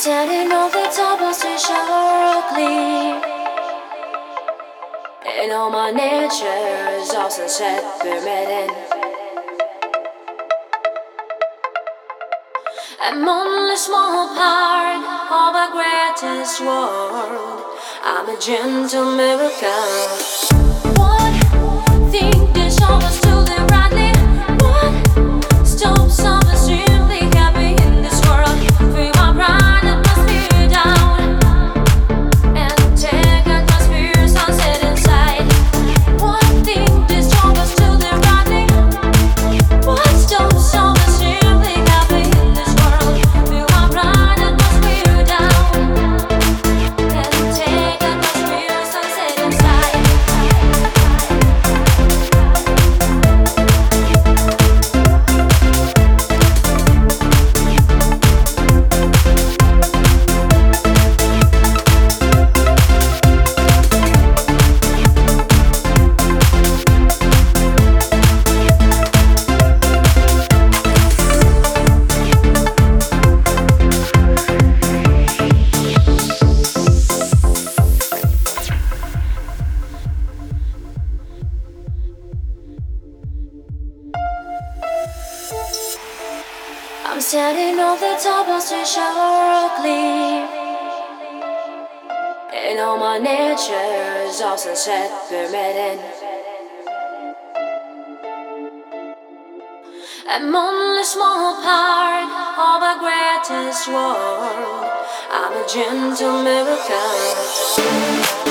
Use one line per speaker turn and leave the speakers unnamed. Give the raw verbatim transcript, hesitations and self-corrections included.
standing on the top of the Oakley, and all my nature is all sunset permitting. I'm only a small part of a greatest world. I'm a gentle miracle. What thing this always to the rightly? What stops of us simply happy in this world? Free my pride and must be down, and take atmosphere sunset inside. What thing this always to the rightly? What stops of us simply happy in this world? Free my pride and must be down, and take atmosphere sunset inside. I'm standing on the top of the Oakley, and all my nature is all sunset permitting. I'm only a small part of a greatest world. I'm a gentle miracle.